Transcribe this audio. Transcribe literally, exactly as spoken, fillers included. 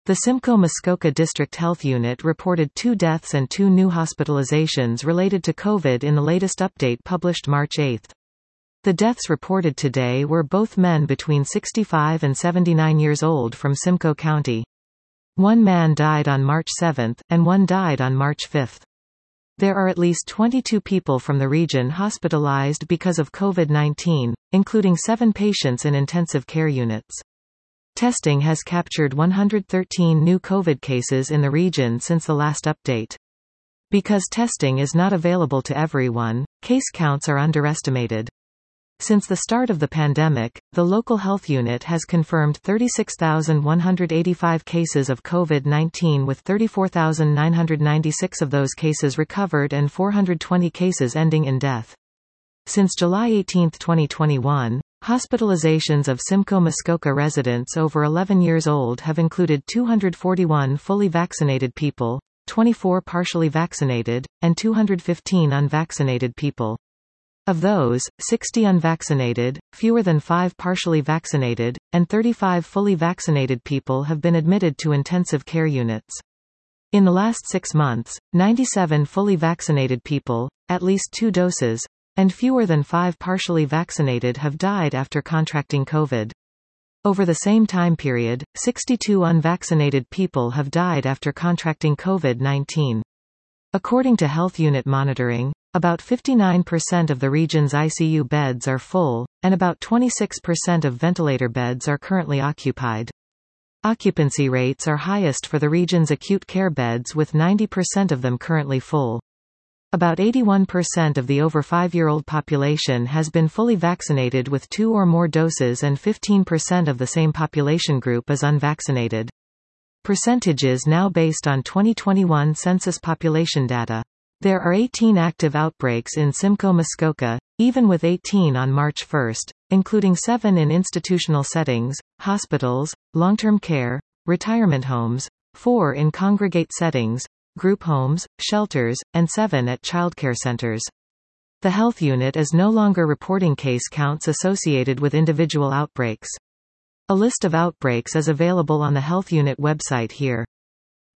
The Simcoe Muskoka District Health Unit reported two deaths and two new hospitalizations related to COVID in the latest update published March eighth. The deaths reported today were both men between sixty-five and seventy-nine years old from Simcoe County. One man died on March seventh, and one died on March fifth. There are at least twenty-two people from the region hospitalized because of COVID nineteen, including seven patients in intensive care units. Testing has captured one hundred thirteen new COVID cases in the region since the last update. Because testing is not available to everyone, case counts are underestimated. Since the start of the pandemic, the local health unit has confirmed thirty-six thousand one hundred eighty-five cases of COVID nineteen, with thirty-four thousand nine hundred ninety-six of those cases recovered and four hundred twenty cases ending in death. Since July eighteenth twenty twenty-one, hospitalizations of Simcoe Muskoka residents over eleven years old have included two hundred forty-one fully vaccinated people, twenty-four partially vaccinated, and two hundred fifteen unvaccinated people. Of those, sixty unvaccinated, fewer than five partially vaccinated, and thirty-five fully vaccinated people have been admitted to intensive care units. In the last six months, ninety-seven fully vaccinated people, at least two doses, and fewer than five partially vaccinated have died after contracting COVID. Over the same time period, sixty-two unvaccinated people have died after contracting COVID nineteen. According to Health Unit Monitoring, about fifty-nine percent of the region's I C U beds are full, and about twenty-six percent of ventilator beds are currently occupied. Occupancy rates are highest for the region's acute care beds, with ninety percent of them currently full. About eighty-one percent of the over five-year-old population has been fully vaccinated with two or more doses, and fifteen percent of the same population group is unvaccinated. Percentages now based on twenty twenty-one census population data. There are eighteen active outbreaks in Simcoe Muskoka, even with eighteen on March first, including seven in institutional settings, hospitals, long-term care, retirement homes, four in congregate settings, group homes, shelters, and seven at childcare centers. The health unit is no longer reporting case counts associated with individual outbreaks. A list of outbreaks is available on the health unit website here.